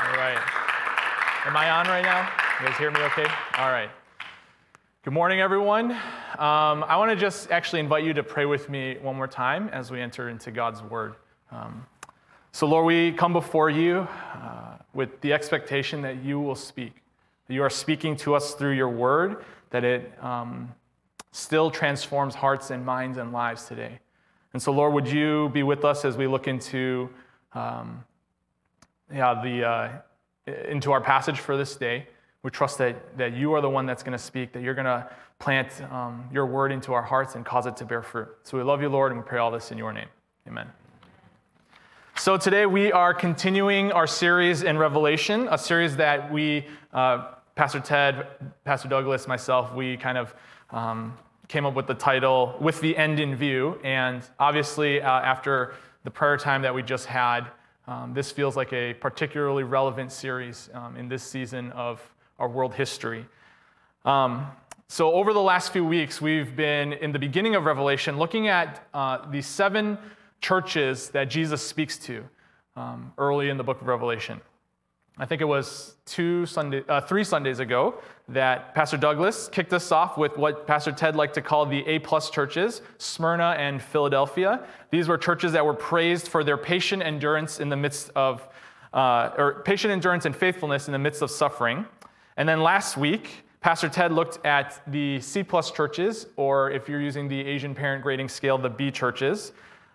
All right. Am I on right now? You guys hear me okay? All right. Good morning, everyone. I want to just actually invite you to pray with me one more time as we enter into God's Word. So, Lord, we come before you with the expectation that you will speak, that you are speaking to us through your Word, that it still transforms hearts and minds and lives today. And so, Lord, would you be with us as we look into into our passage for this day. We trust that you are the one that's going to speak, that you're going to plant your word into our hearts and cause it to bear fruit. So we love you, Lord, and we pray all this in your name. Amen. So today we are continuing our series in Revelation, a series that we, Pastor Ted, Pastor Douglas, myself, we kind of came up with the title, With the End in View. And obviously, after the prayer time that we just had, this feels like a particularly relevant series in this season of our world history. So over the last few weeks, we've been, in the beginning of Revelation, looking at the 7 churches that Jesus speaks to early in the book of Revelation. I think it was 3 Sundays ago that Pastor Douglas kicked us off with what Pastor Ted liked to call the A-plus churches, Smyrna and Philadelphia. These were churches that were praised for their patient endurance in the midst of, patient endurance and faithfulness in the midst of suffering. And then last week, Pastor Ted looked at the C-plus churches, or if you're using the Asian parent grading scale, the B churches.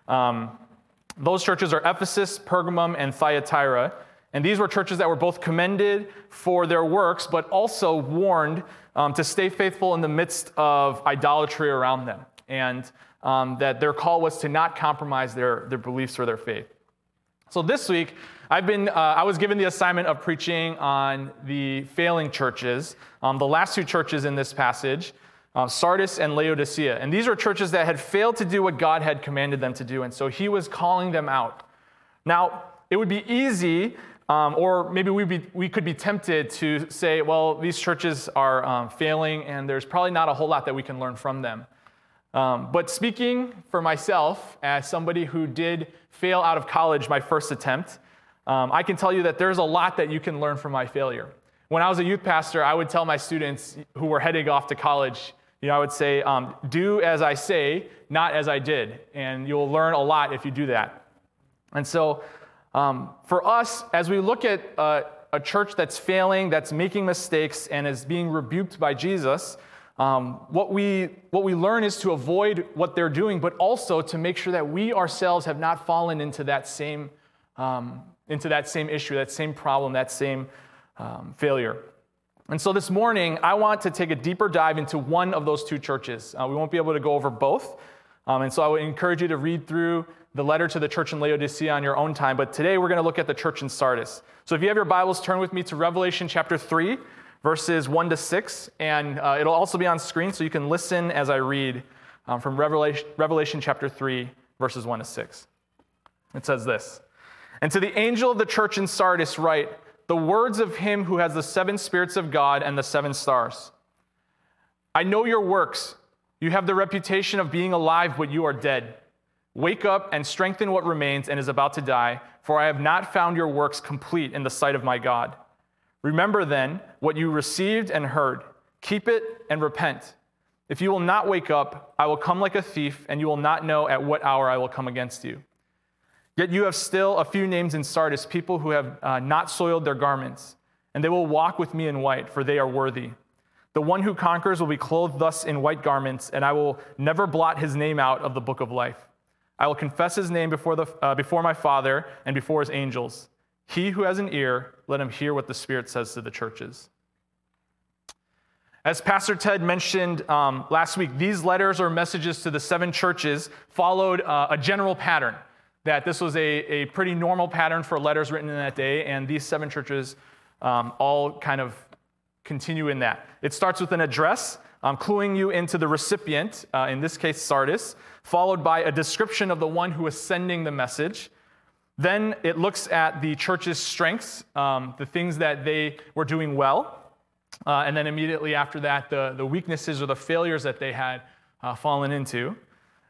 Those churches are Ephesus, Pergamum, and Thyatira. And these were churches that were both commended for their works, but also warned to stay faithful in the midst of idolatry around them, and that their call was to not compromise their beliefs or their faith. So this week, I was given the assignment of preaching on the failing churches, the last 2 churches in this passage, Sardis and Laodicea. And these are churches that had failed to do what God had commanded them to do, and so he was calling them out. Now, it would be easy, or maybe we could be tempted to say, well, these churches are failing, and there's probably not a whole lot that we can learn from them. But speaking for myself, as somebody who did fail out of college my first attempt, I can tell you that there's a lot that you can learn from my failure. When I was a youth pastor, I would tell my students who were heading off to college, I would say, do as I say, not as I did, and you'll learn a lot if you do that. And so, for us, as we look at a church that's failing, that's making mistakes, and is being rebuked by Jesus, what we learn is to avoid what they're doing, but also to make sure that we ourselves have not fallen into that same issue, that same problem, that same failure. And so this morning, I want to take a deeper dive into one of those 2 churches. We won't be able to go over both, and so I would encourage you to read through the letter to the church in Laodicea on your own time, but today we're going to look at the church in Sardis. So if you have your Bibles, turn with me to Revelation chapter 3, verses 1 to 6, and it'll also be on screen so you can listen as I read from Revelation chapter 3, verses 1 to 6. It says this, "And to the angel of the church in Sardis write, the words of him who has the 7 spirits of God and the 7 stars. I know your works. You have the reputation of being alive, but you are dead. Wake up and strengthen what remains and is about to die, for I have not found your works complete in the sight of my God. Remember then what you received and heard. Keep it and repent. If you will not wake up, I will come like a thief, and you will not know at what hour I will come against you. Yet you have still a few names in Sardis, people who have not soiled their garments, and they will walk with me in white, for they are worthy. The one who conquers will be clothed thus in white garments, and I will never blot his name out of the book of life. I will confess his name before my Father and before his angels. He who has an ear, let him hear what the Spirit says to the churches." As Pastor Ted mentioned last week, these letters or messages to the 7 churches followed a general pattern, that this was a pretty normal pattern for letters written in that day, and these 7 churches all kind of continue in that. It starts with an address, cluing you into the recipient, in this case Sardis, followed by a description of the one who is sending the message. Then it looks at the church's strengths, the things that they were doing well, and then immediately after that, the weaknesses or the failures that they had fallen into.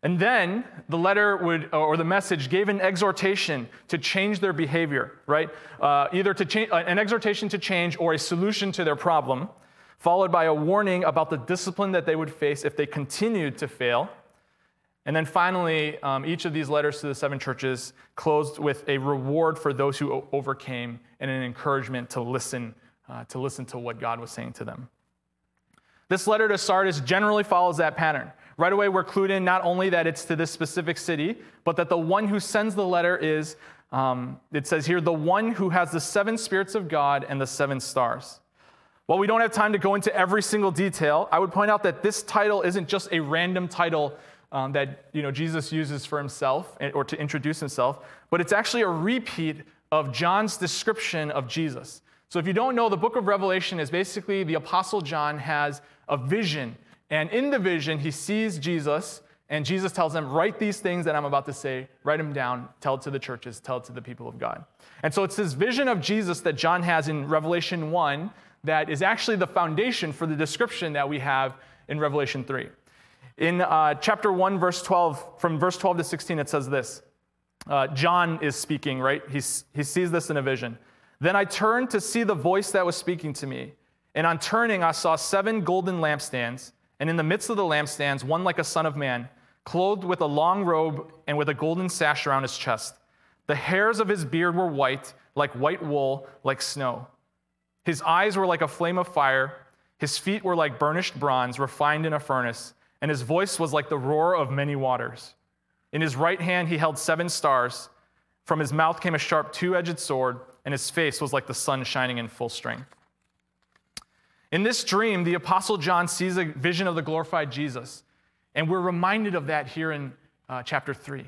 And then the letter or the message gave an exhortation to change their behavior, right? Either to change, an exhortation to change or a solution to their problem, followed by a warning about the discipline that they would face if they continued to fail. And then finally, each of these letters to the 7 churches closed with a reward for those who overcame and an encouragement to listen to what God was saying to them. This letter to Sardis generally follows that pattern. Right away, we're clued in not only that it's to this specific city, but that the one who sends the letter is, it says here, the one who has the 7 spirits of God and the 7 stars. While we don't have time to go into every single detail, I would point out that this title isn't just a random title that Jesus uses for himself or to introduce himself, but it's actually a repeat of John's description of Jesus. So if you don't know, the book of Revelation is basically the Apostle John has a vision. And in the vision, he sees Jesus, and Jesus tells him, write these things that I'm about to say, write them down, tell it to the churches, tell it to the people of God. And so it's this vision of Jesus that John has in Revelation 1 that is actually the foundation for the description that we have in Revelation 3. In chapter 1, verse 12, from verse 12 to 16, it says this. John is speaking, right? He sees this in a vision. Then I turned to see the voice that was speaking to me. And on turning, I saw 7 golden lampstands. And in the midst of the lampstands, one like a son of man, clothed with a long robe and with a golden sash around his chest. The hairs of his beard were white, like white wool, like snow. His eyes were like a flame of fire. His feet were like burnished bronze, refined in a furnace. And his voice was like the roar of many waters. In his right hand he held 7 stars. From his mouth came a sharp 2-edged sword, and his face was like the sun shining in full strength. In this dream, the Apostle John sees a vision of the glorified Jesus, and we're reminded of that here in chapter 3.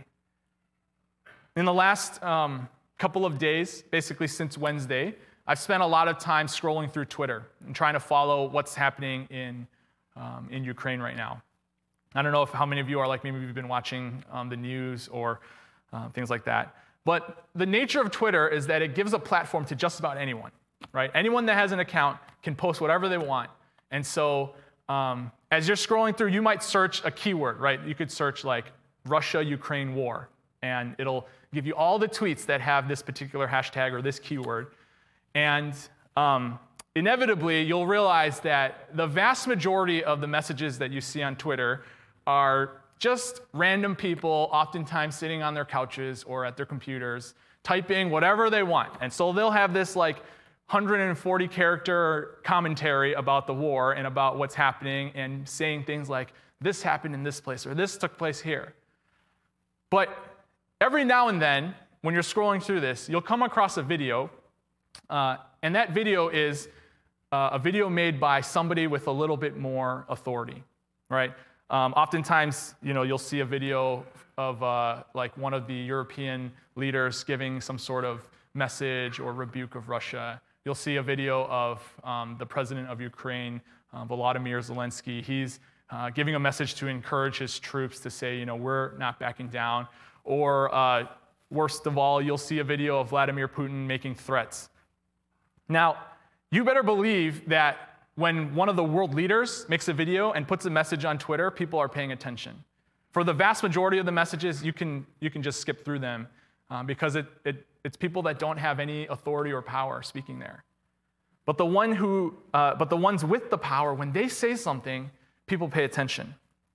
In the last couple of days, basically since Wednesday, I've spent a lot of time scrolling through Twitter and trying to follow what's happening in Ukraine right now. I don't know how many of you are like me, maybe you've been watching the news or things like that. But the nature of Twitter is that it gives a platform to just about anyone, right? Anyone that has an account can post whatever they want. And so as you're scrolling through, you might search a keyword, right? You could search like Russia-Ukraine war, and it'll give you all the tweets that have this particular hashtag or this keyword. And inevitably, you'll realize that the vast majority of the messages that you see on Twitter are just random people, oftentimes sitting on their couches or at their computers, typing whatever they want. And so they'll have this like 140-character commentary about the war and about what's happening and saying things like, this happened in this place or this took place here. But every now and then, when you're scrolling through this, you'll come across a video, and that video is a video made by somebody with a little bit more authority, right? Oftentimes, you'll see a video of like one of the European leaders giving some sort of message or rebuke of Russia. You'll see a video of the president of Ukraine, Volodymyr Zelensky. He's giving a message to encourage his troops to say, we're not backing down. Or worst of all, you'll see a video of Vladimir Putin making threats. Now, you better believe that when one of the world leaders makes a video and puts a message on Twitter, people are paying attention. For the vast majority of the messages, you can just skip through them because it's people that don't have any authority or power speaking there. But the ones with the power, when they say something, people pay attention.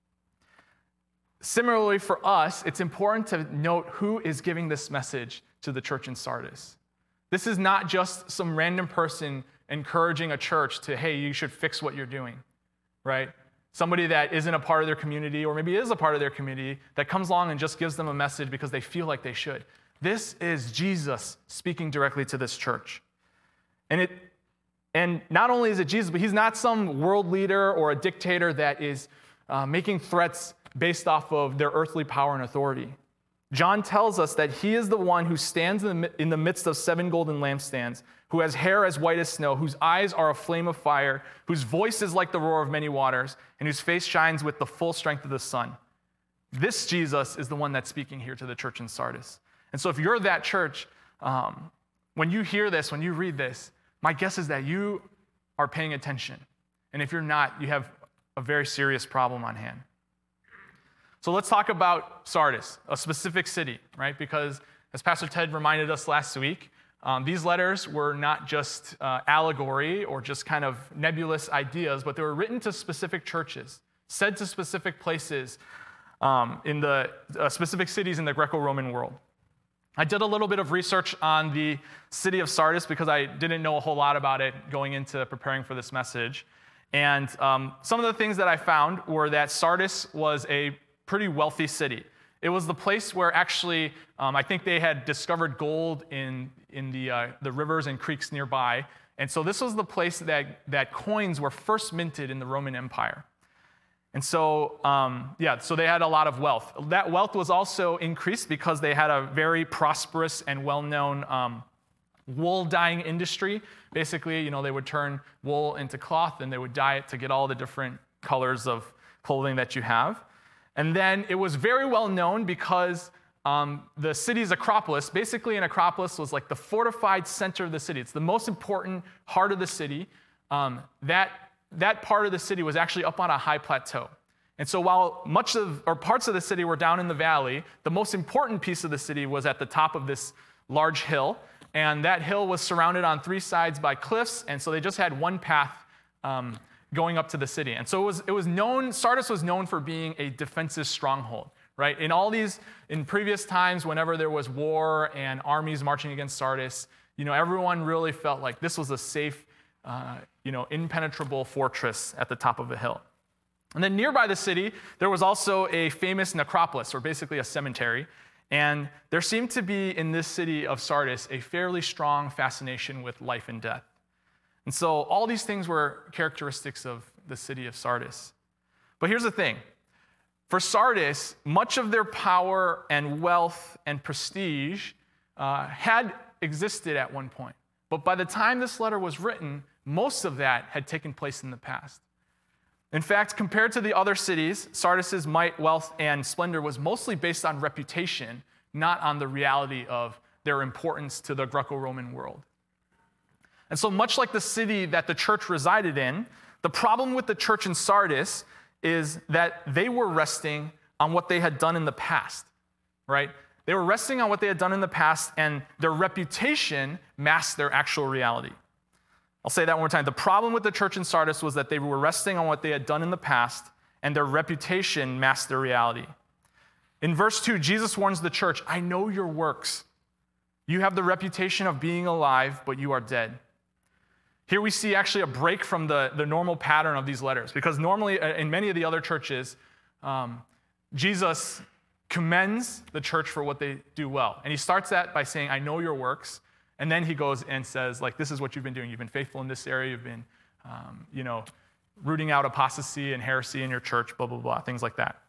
Similarly, for us, it's important to note who is giving this message to the church in Sardis. This is not just some random person encouraging a church to, hey, you should fix what you're doing, right? Somebody that isn't a part of their community or maybe is a part of their community that comes along and just gives them a message because they feel like they should. This is Jesus speaking directly to this church. And not only is it Jesus, but he's not some world leader or a dictator that is making threats based off of their earthly power and authority. John tells us that he is the one who stands in the midst of 7 golden lampstands, who has hair as white as snow, whose eyes are a flame of fire, whose voice is like the roar of many waters, and whose face shines with the full strength of the sun. This Jesus is the one that's speaking here to the church in Sardis. And so if you're that church, when you hear this, when you read this, my guess is that you are paying attention. And if you're not, you have a very serious problem on hand. So let's talk about Sardis, a specific city, right? Because as Pastor Ted reminded us last week, these letters were not just allegory or just kind of nebulous ideas, but they were written to specific churches, said to specific places in the specific cities in the Greco-Roman world. I did a little bit of research on the city of Sardis because I didn't know a whole lot about it going into preparing for this message. And some of the things that I found were that Sardis was a pretty wealthy city. It was the place where actually, I think they had discovered gold in the rivers and creeks nearby. And so this was the place that coins were first minted in the Roman Empire. And so, so they had a lot of wealth. That wealth was also increased because they had a very prosperous and well-known wool dyeing industry. Basically, they would turn wool into cloth and they would dye it to get all the different colors of clothing that you have. And then it was very well known because the city's Acropolis, basically an Acropolis was like the fortified center of the city. It's the most important heart of the city. That part of the city was actually up on a high plateau. And so while parts of the city were down in the valley, the most important piece of the city was at the top of this large hill. And that hill was surrounded on three sides by cliffs. And so they just had one path going up to the city. And so Sardis was known for being a defensive stronghold, right? In previous times, whenever there was war and armies marching against Sardis, everyone really felt like this was a safe, impenetrable fortress at the top of a hill. And then nearby the city, there was also a famous necropolis, or basically a cemetery. And there seemed to be in this city of Sardis a fairly strong fascination with life and death. And so all these things were characteristics of the city of Sardis. But here's the thing. For Sardis, much of their power and wealth and prestige had existed at one point. But by the time this letter was written, most of that had taken place in the past. In fact, compared to the other cities, Sardis's might, wealth, and splendor was mostly based on reputation, not on the reality of their importance to the Greco-Roman world. And so much like the city that the church resided in, the problem with the church in Sardis is that they were resting on what they had done in the past, right? They were resting on what they had done in the past, and their reputation masked their actual reality. I'll say that one more time. The problem with the church in Sardis was that they were resting on what they had done in the past, and their reputation masked their reality. In verse 2, Jesus warns the church, "I know your works. You have the reputation of being alive, but you are dead." Here we see actually a break from the normal pattern of these letters, because normally in many of the other churches, Jesus commends the church for what they do well. And he starts that by saying, "I know your works." And then he goes and says, this is what you've been doing. You've been faithful in this area. You've been, rooting out apostasy and heresy in your church, blah, blah, blah, things like that.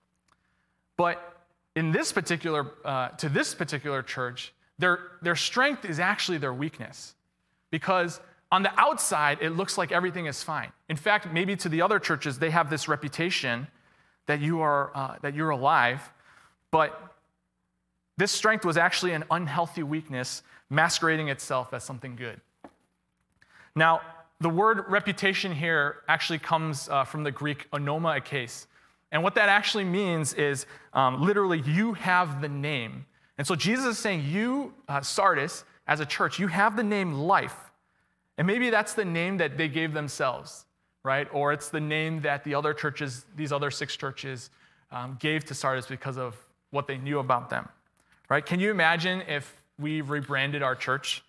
But in this particular, to this particular church, their strength is actually their weakness. Because on the outside, it looks like everything is fine. In fact, maybe to the other churches, they have this reputation that you're alive, but this strength was actually an unhealthy weakness masquerading itself as something good. Now, the word reputation here actually comes from the Greek onoma ekes. And what that actually means is literally, you have the name. And so Jesus is saying, you, Sardis, as a church, you have the name life. And maybe that's the name that they gave themselves, right? Or it's the name that the other churches, these other 6 churches, gave to Sardis because of what they knew about them, right? Can you imagine if we rebranded our church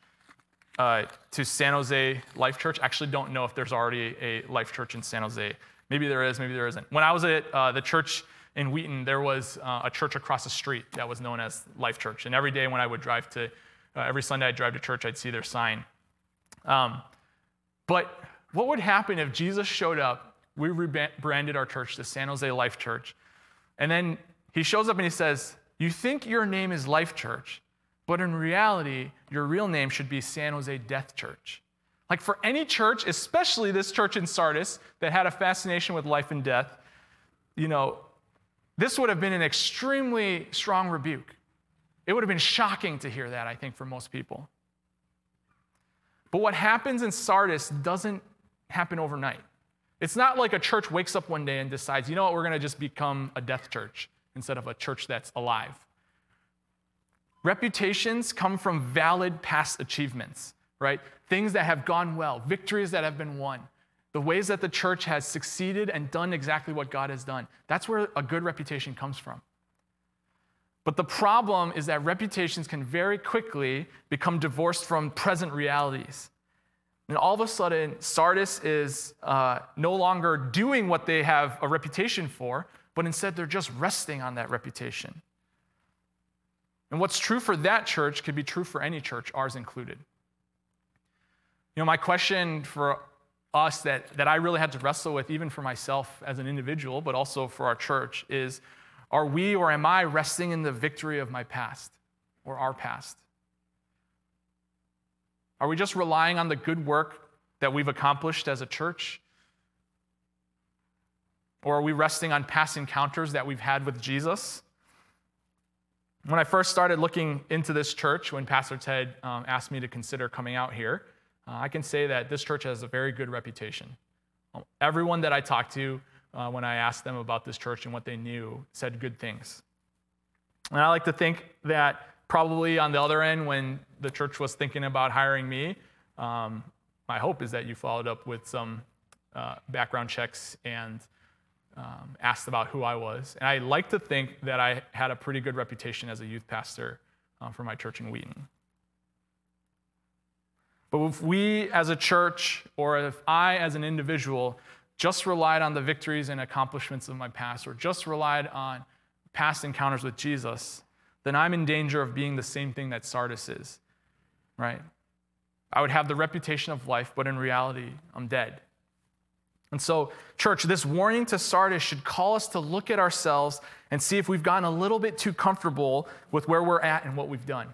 to San Jose Life Church? I actually don't know if there's already a Life Church in San Jose. Maybe there is, maybe there isn't. When I was at the church in Wheaton, there was a church across the street that was known as Life Church. And every day when I would drive every Sunday I'd drive to church, I'd see their sign. But what would happen if Jesus showed up, we rebranded our church to San Jose Life Church, and then he shows up and he says, "You think your name is Life Church, but in reality, your real name should be San Jose Death Church." Like, for any church, especially this church in Sardis that had a fascination with life and death, this would have been an extremely strong rebuke. It would have been shocking to hear that, I think, for most people. But what happens in Sardis doesn't happen overnight. It's not like a church wakes up one day and decides, you know what, we're going to just become a death church instead of a church that's alive. Reputations come from valid past achievements, right? Things that have gone well, victories that have been won, the ways that the church has succeeded and done exactly what God has done. That's where a good reputation comes from. But the problem is that reputations can very quickly become divorced from present realities. And all of a sudden, Sardis is no longer doing what they have a reputation for, but instead they're just resting on that reputation. And what's true for that church could be true for any church, ours included. You know, my question for us that I really had to wrestle with, even for myself as an individual, but also for our church, is, are we or am I resting in the victory of my past or our past? Are we just relying on the good work that we've accomplished as a church? Or are we resting on past encounters that we've had with Jesus? When I first started looking into this church, when Pastor Ted asked me to consider coming out here, I can say that this church has a very good reputation. Everyone that I talked to when I asked them about this church and what they knew said good things. And I like to think that probably on the other end, when the church was thinking about hiring me, my hope is that you followed up with some background checks and asked about who I was. And I like to think that I had a pretty good reputation as a youth pastor for my church in Wheaton. But if we as a church, or if I as an individual, just relied on the victories and accomplishments of my past, or just relied on past encounters with Jesus, then I'm in danger of being the same thing that Sardis is, right? I would have the reputation of life, but in reality, I'm dead. And so, church, this warning to Sardis should call us to look at ourselves and see if we've gotten a little bit too comfortable with where we're at and what we've done.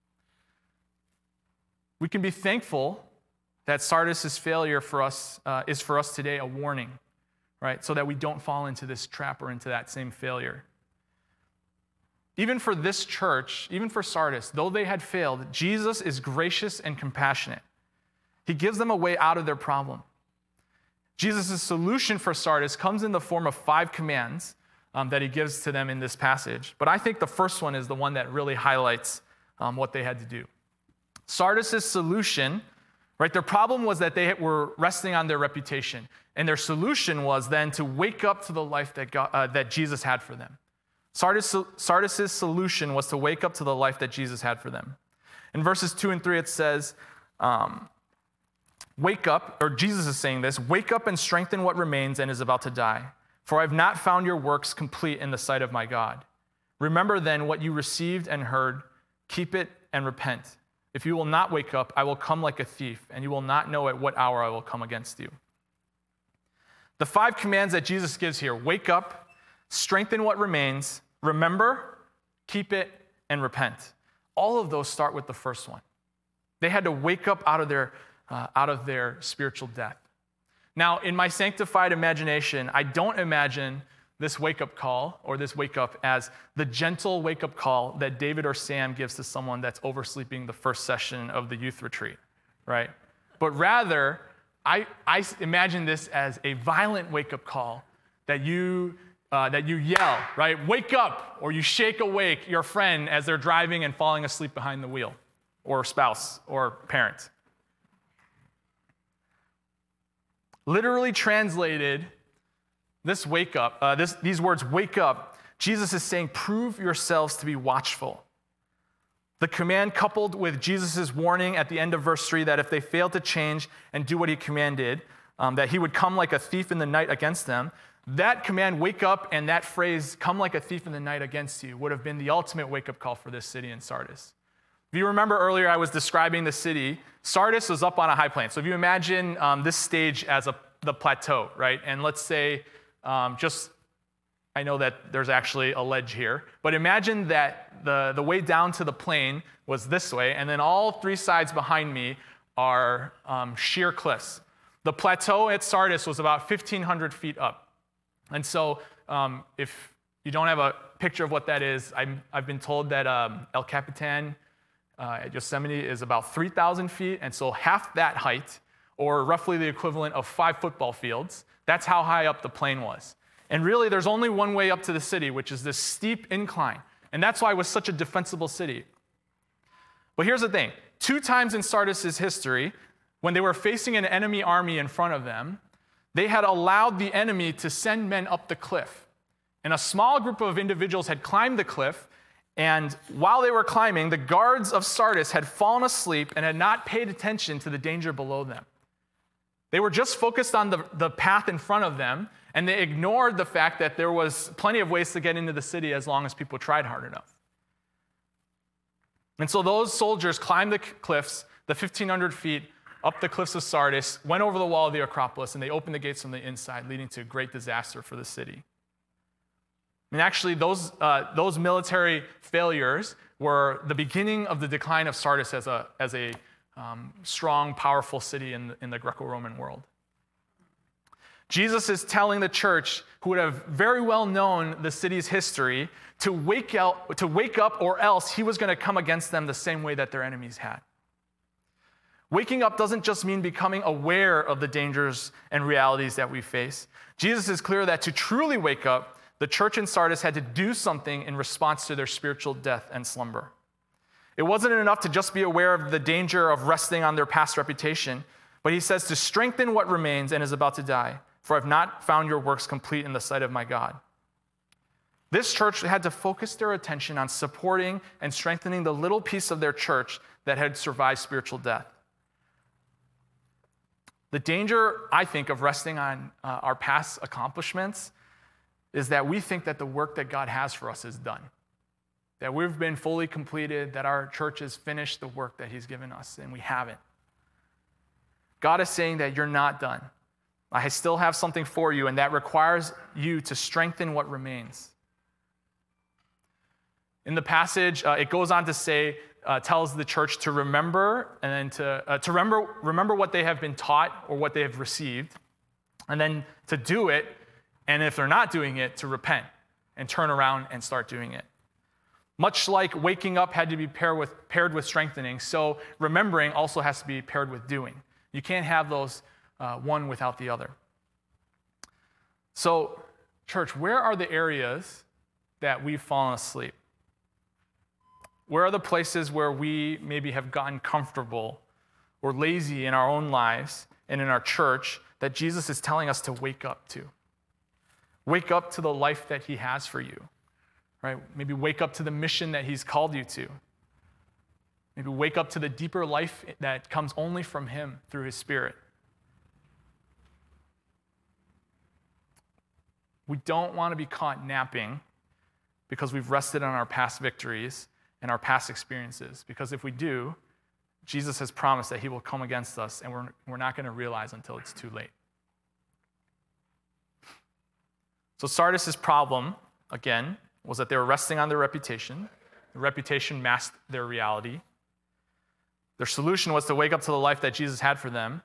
We can be thankful that Sardis' failure for us is for us today a warning, right? So that we don't fall into this trap or into that same failure. Even for this church, even for Sardis, though they had failed, Jesus is gracious and compassionate. He gives them a way out of their problem. Jesus' solution for Sardis comes in the form of 5 commands that he gives to them in this passage. But I think the first one is the one that really highlights what they had to do. Sardis' solution, right? Their problem was that they were resting on their reputation. And their solution was then to wake up to the life that Jesus had for them. Sardis' solution was to wake up to the life that Jesus had for them. In verses 2 and 3, it says, wake up, or Jesus is saying this, wake up and strengthen what remains and is about to die. For I have not found your works complete in the sight of my God. Remember then what you received and heard, keep it and repent. If you will not wake up, I will come like a thief, and you will not know at what hour I will come against you. The 5 commands that Jesus gives here, wake up, strengthen what remains, remember, keep it, and repent. All of those start with the first one. They had to wake up out of their spiritual death. Now, in my sanctified imagination, I don't imagine this wake-up call or this wake-up as the gentle wake-up call that David or Sam gives to someone that's oversleeping the first session of the youth retreat, right? But rather, I imagine this as a violent wake-up call that you yell, right? Wake up, or you shake awake your friend as they're driving and falling asleep behind the wheel, or spouse, or parent. Literally translated, this wake up, these words, wake up, Jesus is saying, prove yourselves to be watchful. The command coupled with Jesus' warning at the end of verse 3 that if they failed to change and do what he commanded, that he would come like a thief in the night against them, that command, wake up, and that phrase, come like a thief in the night against you, would have been the ultimate wake-up call for this city in Sardis. If you remember earlier, I was describing the city. Sardis was up on a high plain. So if you imagine this stage as the plateau, right? And let's say I know that there's actually a ledge here, but imagine that the way down to the plain was this way, and then all 3 sides behind me are sheer cliffs. The plateau at Sardis was about 1,500 feet up. And so if you don't have a picture of what that is, I've been told that El Capitan at Yosemite is about 3,000 feet, and so half that height, or roughly the equivalent of 5 football fields. That's how high up the plain was. And really, there's only one way up to the city, which is this steep incline. And that's why it was such a defensible city. But here's the thing. 2 times in Sardis' history, when they were facing an enemy army in front of them, they had allowed the enemy to send men up the cliff. And a small group of individuals had climbed the cliff, and while they were climbing, the guards of Sardis had fallen asleep and had not paid attention to the danger below them. They were just focused on the path in front of them, and they ignored the fact that there was plenty of ways to get into the city as long as people tried hard enough. And so those soldiers climbed the cliffs, the 1,500 feet up the cliffs of Sardis, went over the wall of the Acropolis, and they opened the gates from the inside, leading to great disaster for the city. And actually, those military failures were the beginning of the decline of Sardis as a strong, powerful city in the Greco-Roman world. Jesus is telling the church, who would have very well known the city's history, to wake up, or else he was going to come against them the same way that their enemies had. Waking up doesn't just mean becoming aware of the dangers and realities that we face. Jesus is clear that to truly wake up, the church in Sardis had to do something in response to their spiritual death and slumber. It wasn't enough to just be aware of the danger of resting on their past reputation, but he says to strengthen what remains and is about to die, for I've not found your works complete in the sight of my God. This church had to focus their attention on supporting and strengthening the little piece of their church that had survived spiritual death. The danger, I think, of resting on our past accomplishments is that we think that the work that God has for us is done, that we've been fully completed, that our church has finished the work that he's given us, and we haven't. God is saying that you're not done. I still have something for you, and that requires you to strengthen what remains. In the passage, it goes on to say, tells the church to remember, and then to remember what they have been taught or what they have received, and then to do it, and if they're not doing it, to repent and turn around and start doing it. Much like waking up had to be paired with strengthening, so remembering also has to be paired with doing. You can't have those one without the other. So, church, where are the areas that we've fallen asleep? Where are the places where we maybe have gotten comfortable or lazy in our own lives and in our church that Jesus is telling us to wake up to? Wake up to the life that he has for you, right? Maybe wake up to the mission that he's called you to. Maybe wake up to the deeper life that comes only from him through his Spirit. We don't want to be caught napping because we've rested on our past victories and our past experiences. Because if we do, Jesus has promised that he will come against us, and we're not going to realize until it's too late. So Sardis' problem, again, was that they were resting on their reputation. The reputation masked their reality. Their solution was to wake up to the life that Jesus had for them.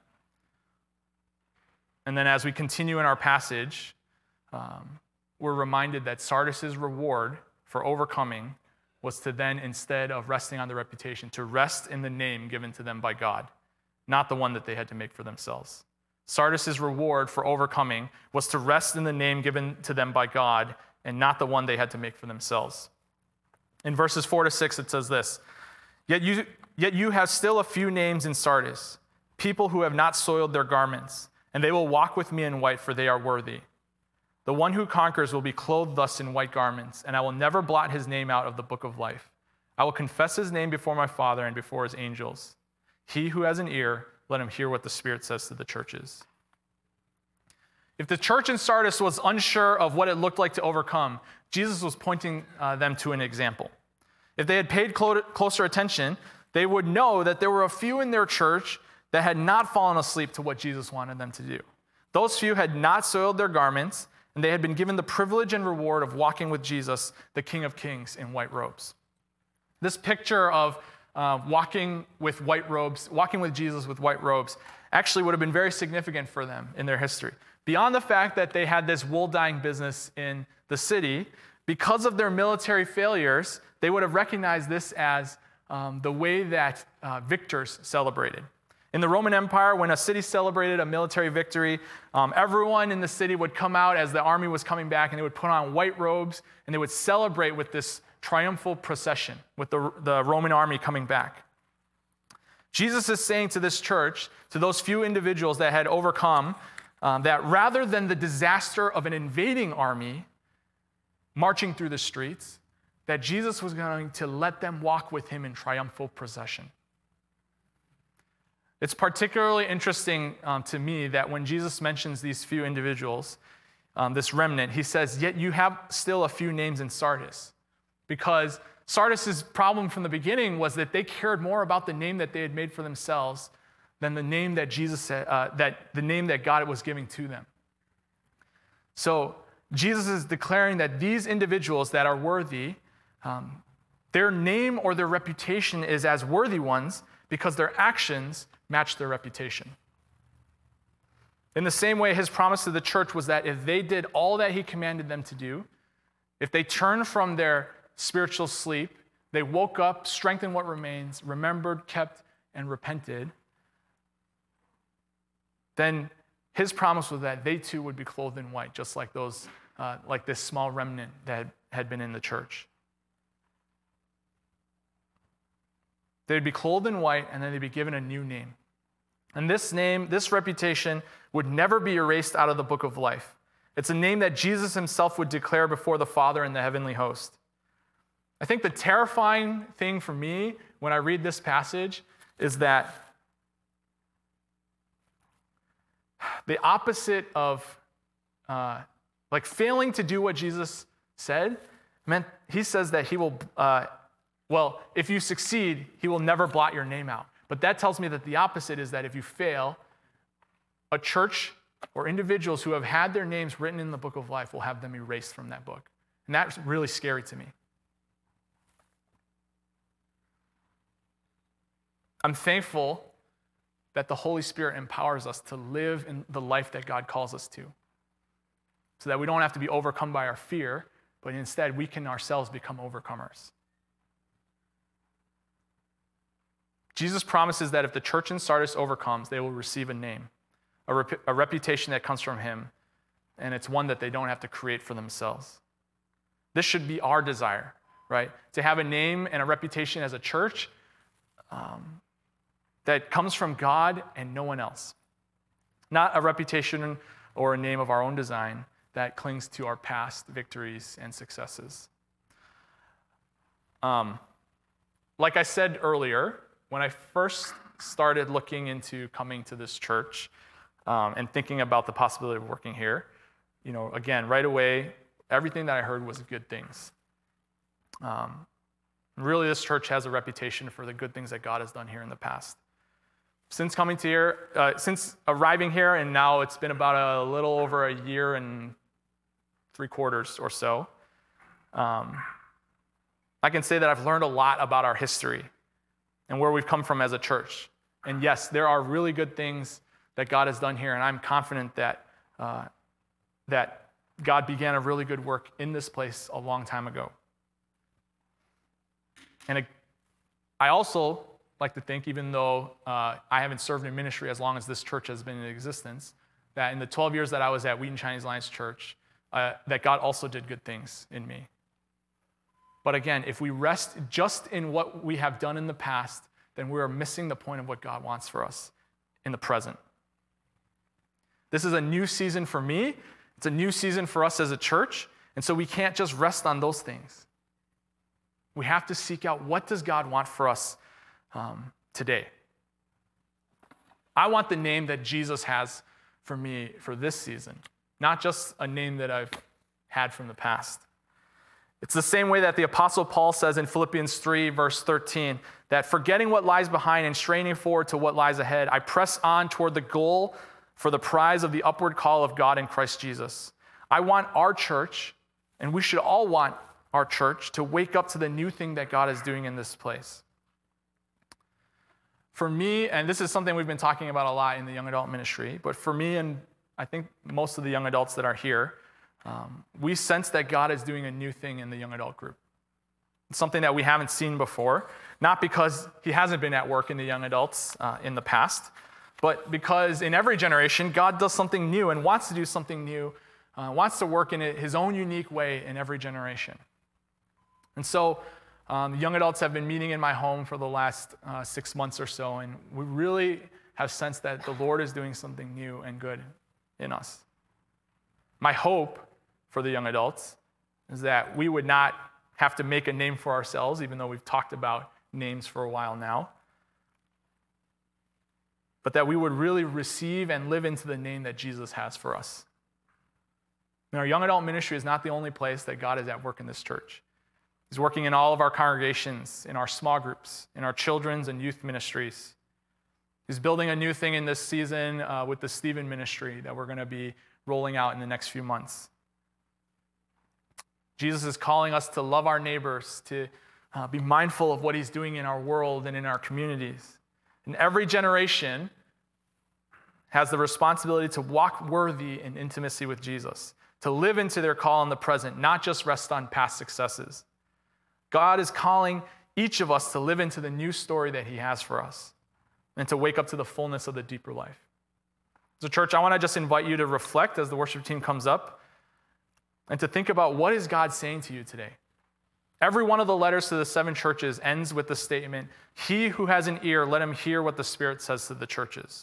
And then as we continue in our passage, we're reminded that Sardis' reward for overcoming was to then, instead of resting on the reputation, to rest in the name given to them by God, not the one that they had to make for themselves. Sardis' reward for overcoming was to rest in the name given to them by God and not the one they had to make for themselves. In verses 4-6, it says this, Yet you have still a few names in Sardis, people who have not soiled their garments, and they will walk with me in white, for they are worthy. The one who conquers will be clothed thus in white garments, and I will never blot his name out of the book of life. I will confess his name before my Father and before his angels. He who has an ear, let him hear what the Spirit says to the churches. If the church in Sardis was unsure of what it looked like to overcome, Jesus was pointing them to an example. If they had paid closer attention, they would know that there were a few in their church that had not fallen asleep to what Jesus wanted them to do. Those few had not soiled their garments, and they had been given the privilege and reward of walking with Jesus, the King of Kings, in white robes. This picture of walking with Jesus with white robes, actually would have been very significant for them in their history. Beyond the fact that they had this wool dyeing business in the city, because of their military failures, they would have recognized this as the way that victors celebrated. In the Roman Empire, when a city celebrated a military victory, everyone in the city would come out as the army was coming back, and they would put on white robes, and they would celebrate with this triumphal procession with the Roman army coming back. Jesus is saying to this church, to those few individuals that had overcome, that rather than the disaster of an invading army marching through the streets, that Jesus was going to let them walk with him in triumphal procession. It's particularly interesting to me that when Jesus mentions these few individuals, this remnant, he says, yet you have still a few names in Sardis. Because Sardis' problem from the beginning was that they cared more about the name that they had made for themselves than the name that Jesus said, the name that God was giving to them. So Jesus is declaring that these individuals that are worthy, their name or their reputation is as worthy ones because their actions match their reputation. In the same way, his promise to the church was that if they did all that he commanded them to do, if they turned from their spiritual sleep, they woke up, strengthened what remains, remembered, kept, and repented, then his promise was that they too would be clothed in white, just like those, like this small remnant that had been in the church. They'd be clothed in white, and then they'd be given a new name. And this name, this reputation, would never be erased out of the book of life. It's a name that Jesus himself would declare before the Father and the heavenly host. I think the terrifying thing for me when I read this passage is that the opposite of failing to do what Jesus said meant he says that he will, if you succeed, he will never blot your name out. But that tells me that the opposite is that if you fail, a church or individuals who have had their names written in the book of life will have them erased from that book. And that's really scary to me. I'm thankful that the Holy Spirit empowers us to live in the life that God calls us to, so that we don't have to be overcome by our fear, but instead we can ourselves become overcomers. Jesus promises that if the church in Sardis overcomes, they will receive a name, a reputation that comes from him, and it's one that they don't have to create for themselves. This should be our desire, right? To have a name and a reputation as a church that comes from God and no one else. Not a reputation or a name of our own design that clings to our past victories and successes. Like I said earlier, when I first started looking into coming to this church and thinking about the possibility of working here, again, right away, everything that I heard was good things. Really, this church has a reputation for the good things that God has done here in the past. Since coming to here, since arriving here, and now it's been about a little over a year and 3/4 or so, I can say that I've learned a lot about our history and where we've come from as a church. And yes, there are really good things that God has done here, and I'm confident that that God began a really good work in this place a long time ago. And I also like to think, even though I haven't served in ministry as long as this church has been in existence, that in the 12 years that I was at Wheaton Chinese Alliance Church, that God also did good things in me. But again, if we rest just in what we have done in the past, then we are missing the point of what God wants for us in the present. This is a new season for me. It's a new season for us as a church, and so we can't just rest on those things. We have to seek out, what does God want for us today? I want the name that Jesus has for me for this season, not just a name that I've had from the past. It's the same way that the Apostle Paul says in Philippians 3, verse 13, that forgetting what lies behind and straining forward to what lies ahead, I press on toward the goal for the prize of the upward call of God in Christ Jesus. I want our church, and we should all want our church, to wake up to the new thing that God is doing in this place. For me, and this is something we've been talking about a lot in the young adult ministry, but for me and I think most of the young adults that are here, we sense that God is doing a new thing in the young adult group. It's something that we haven't seen before. not because he hasn't been at work in the young adults in the past, but because in every generation, God does something new and wants to do something new, wants to work in his own unique way in every generation. And so the young adults have been meeting in my home for the last 6 months or so, and we really have sensed that the Lord is doing something new and good in us. My hope for the young adults is that we would not have to make a name for ourselves, even though we've talked about names for a while now, but that we would really receive and live into the name that Jesus has for us. And our young adult ministry is not the only place that God is at work in this church. He's working in all of our congregations, in our small groups, in our children's and youth ministries. He's building a new thing in this season with the Stephen ministry that we're going to be rolling out in the next few months. Jesus is calling us to love our neighbors, to be mindful of what he's doing in our world and in our communities. And every generation has the responsibility to walk worthy in intimacy with Jesus, to live into their call in the present, not just rest on past successes. God is calling each of us to live into the new story that he has for us and to wake up to the fullness of the deeper life. So church, I want to just invite you to reflect as the worship team comes up and to think about, what is God saying to you today? Every one of the letters to the 7 churches ends with the statement, "He who has an ear, let him hear what the Spirit says to the churches."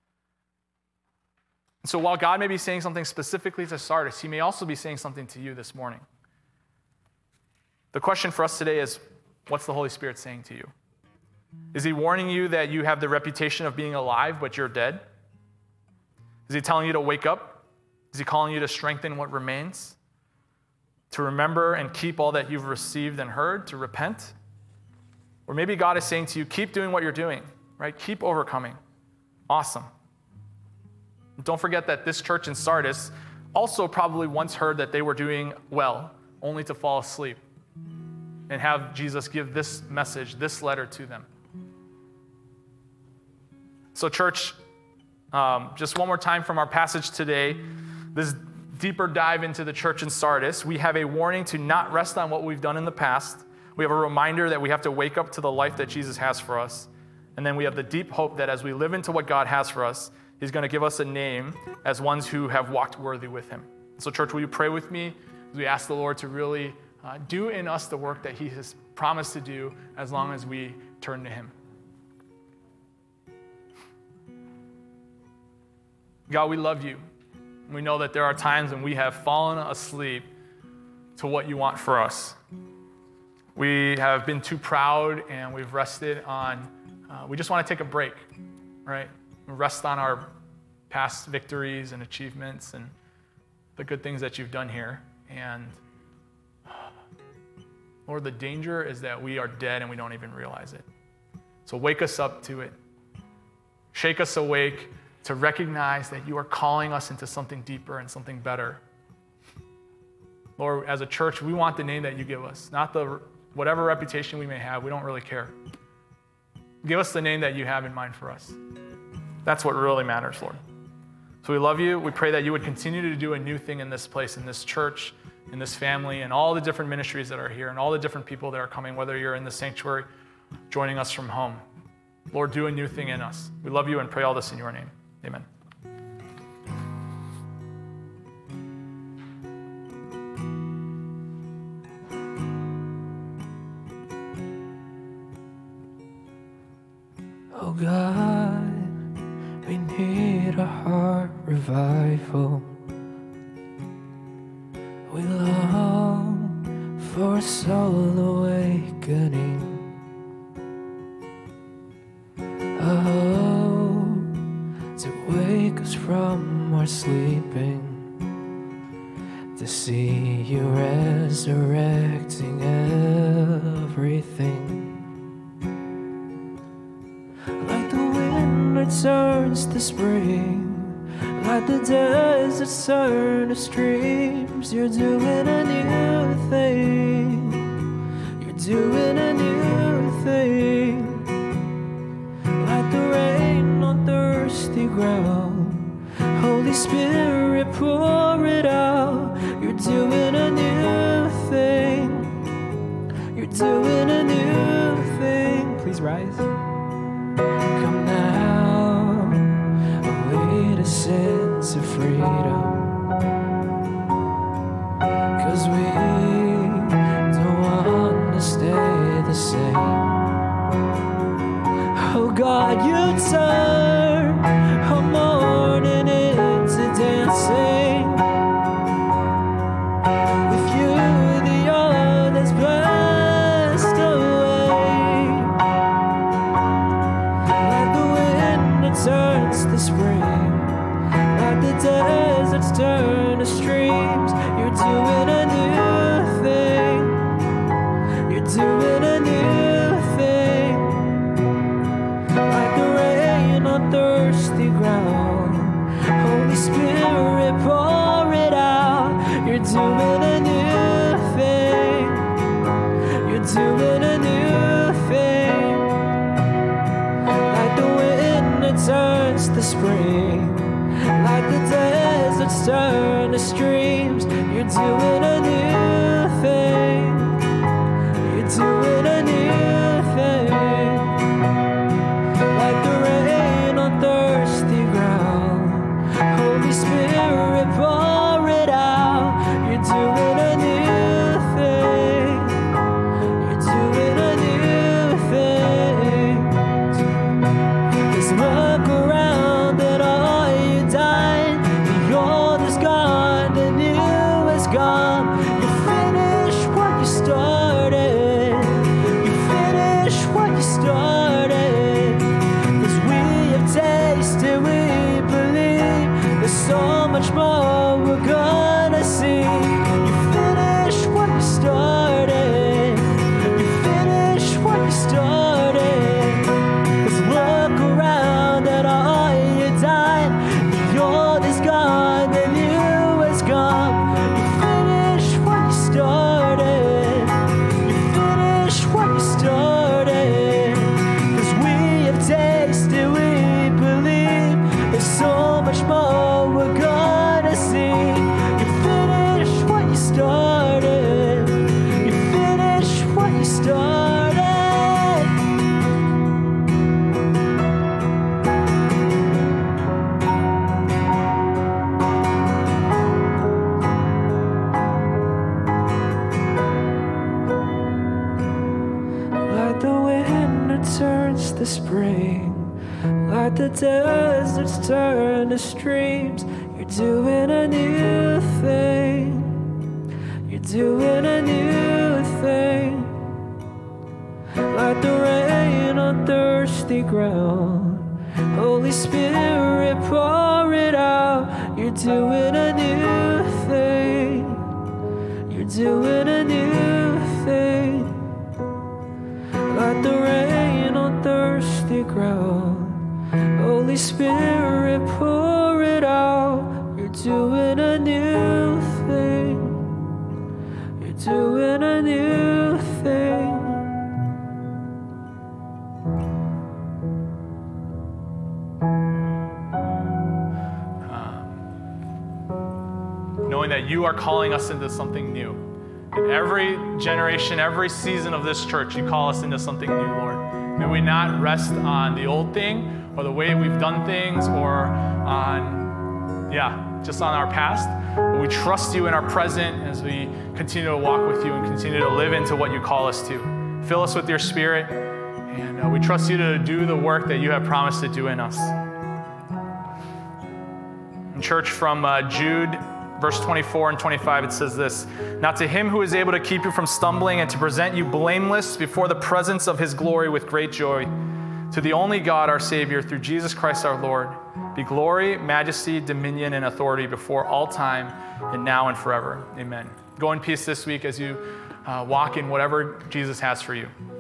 And so while God may be saying something specifically to Sardis, he may also be saying something to you this morning. The question for us today is, what's the Holy Spirit saying to you? Is he warning you that you have the reputation of being alive, but you're dead? Is he telling you to wake up? Is he calling you to strengthen what remains? To remember and keep all that you've received and heard, to repent? Or maybe God is saying to you, keep doing what you're doing, right? Keep overcoming. Awesome. Don't forget that this church in Sardis also probably once heard that they were doing well, only to fall asleep and have Jesus give this message, this letter to them. So church, just one more time from our passage today, this deeper dive into the church in Sardis, we have a warning to not rest on what we've done in the past. We have a reminder that we have to wake up to the life that Jesus has for us. And then we have the deep hope that as we live into what God has for us, he's going to give us a name as ones who have walked worthy with him. So church, will you pray with me as we ask the Lord to really do in us the work that he has promised to do as long as we turn to him. God, we love you. We know that there are times when we have fallen asleep to what you want for us. We have been too proud and we've rested on, we just want to take a break, right? Rest on our past victories and achievements and the good things that you've done here. And Lord, the danger is that we are dead and we don't even realize it. So wake us up to it. Shake us awake to recognize that you are calling us into something deeper and something better. Lord, as a church, we want the name that you give us, not the whatever reputation we may have. We don't really care. Give us the name that you have in mind for us. That's what really matters, Lord. So we love you. We pray that you would continue to do a new thing in this place, in this church, in this family, and all the different ministries that are here, and all the different people that are coming, whether you're in the sanctuary, joining us from home. Lord, do a new thing in us. We love you and pray all this in your name. Amen. Oh God, we need a heart revival. We long for a soul awakening. A hope to wake us from our sleeping, to see you resurrecting everything. Like the wind returns to spring, like the deserts turn to streams, you're doing a new thing. You're doing a new thing. Like the rain on thirsty ground, Holy Spirit, pour it out. You're doing a new thing. You're doing a new thing. please rise? Come now, await a sense of freedom. 'Cause we don't want to stay the same. Oh God, you turn our mourning into dancing. With you, the earth is blessed away. Like the wind that turns to spring, like the deserts turn to streams, you're doing a new thing. You're doing a new thing. Like the rain on thirsty ground, Holy Spirit, pour it out. You're doing a new thing. You're doing a new thing. Like the wind that turns to spring, like the deserts turn to streams, you're doing a new thing. You're doing a new thing. Like the rain on thirsty ground, Holy Spirit, pour it out. You're doing a new thing. You're doing a new thing. 'Cause look around at all you died. The old is gone, the new is gone. You finish what you started. You finish what you started. 'Cause we have tasted, we believe there's so much more we're gonna see. You finish what you started. You finish what you started. 'Cause look around at all you died. The old is gone, the new is gone. You finish what you started. You finish what you started. 'Cause we have tasted, we believe there's so much more we're gonna see. You finish what you started. You finish what you started. Like the wind that turns to spring, like the deserts turn to streams, you're doing a new thing. You're doing a new thing. Like the rain on thirsty ground, Holy Spirit, pour it out. You're doing a new thing. You're doing a new thing. Like the rain on thirsty ground, Holy Spirit, pour it out. You're doing a new thing. You're doing a new thing. Knowing that you are calling us into something new. In every generation, every season of this church, you call us into something new, Lord. May we not rest on the old thing or the way we've done things or just on our past. But we trust you in our present as we continue to walk with you and continue to live into what you call us to. Fill us with your Spirit, and we trust you to do the work that you have promised to do in us. In church, from Jude, verse 24 and 25, it says this: "Now to him who is able to keep you from stumbling and to present you blameless before the presence of his glory with great joy, to the only God, our Savior, through Jesus Christ our Lord, be glory, majesty, dominion, and authority before all time and now and forever. Amen." Go in peace this week as you walk in whatever Jesus has for you.